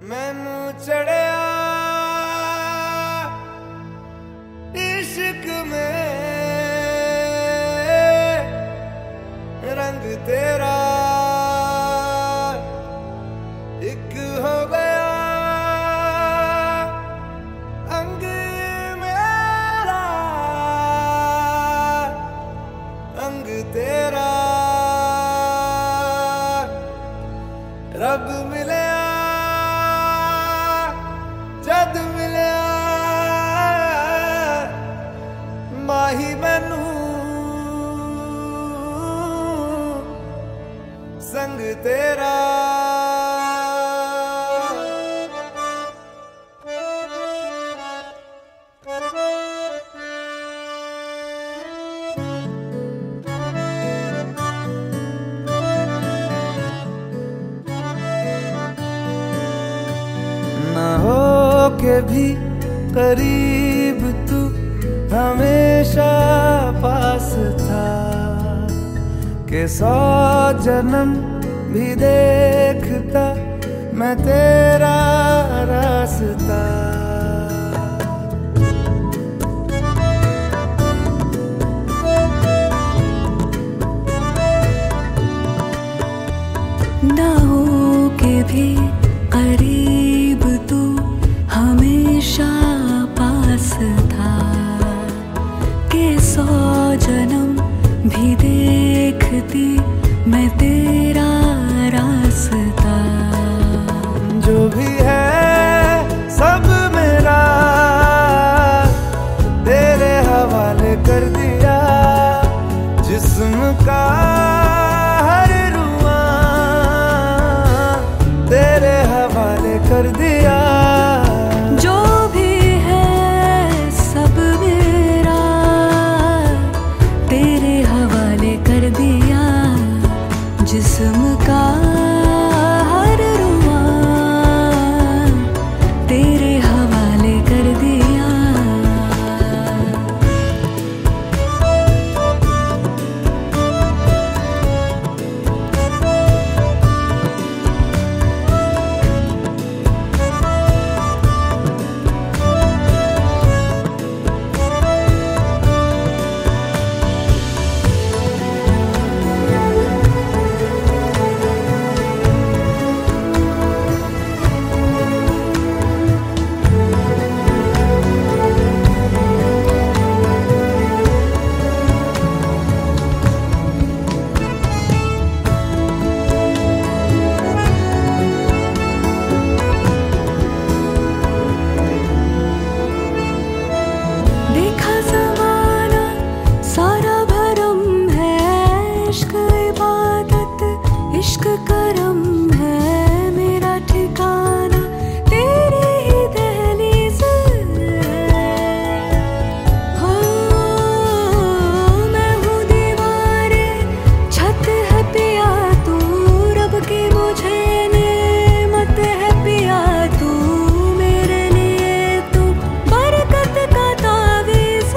मैनू चढ़िया इश्क में रंग तेरा एक हो गया अंग मेरा अंग तेरा रब मिले जद मिले माही मैनू संग तेरा ना हो के भी करीब तू हमेशा पास था के 100 जन्म भी देखता मैं तेरा रास्ता। ना हो के भी करीब तू हमेशा पास था के 100 जन्म भी देखती मैं तेरा रास्ता। जो भी है सब मेरा तेरे हवाले कर दिया जिस्म का हर रुआ तेरे हवाले कर दिया। जो भी है सब मेरा तेरे हवाले कर दिया जिस्म का हर रुआ तेरे हवाले कर दिया। देखा ज़माना सारा भरम है इश्क इबादत इश्क करम है मेरा ठिकाना तेरी ही दहलीज़ हो। मैं हूँ दीवारे छत है पिया तू रब की मुझे नेमत है पिया तू मेरे लिए तू बरकत का तावीज़।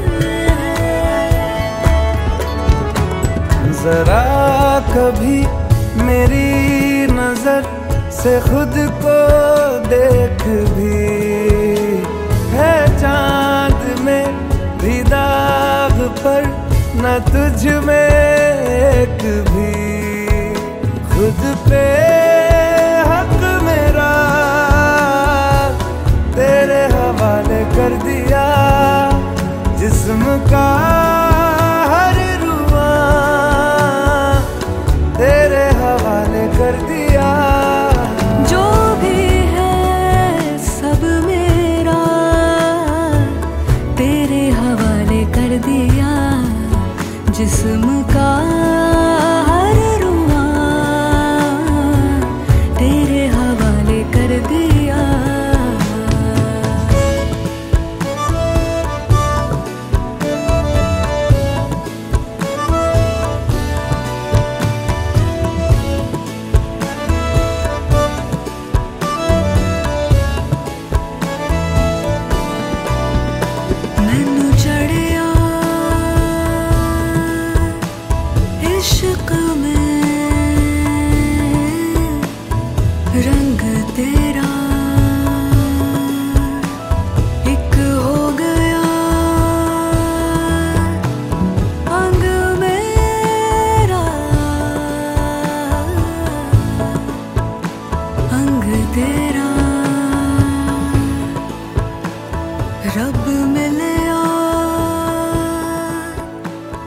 जरा कभी मेरी नजर से खुद को देख भी है चांद में भी दाग पर न तुझ में एक भी खुद पे हक मेरा तेरे हवाले कर दिया जिस्म का हर रुआ तेरे हवाले कर दिया। जो भी है सब मेरा तेरे हवाले कर दिया जिस्म का हर रुआ तेरे हवाले कर दिया।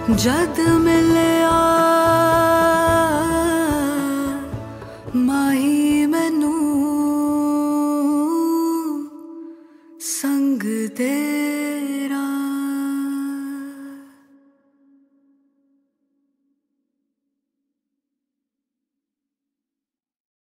जद मिलिया माही मैनू संग दे।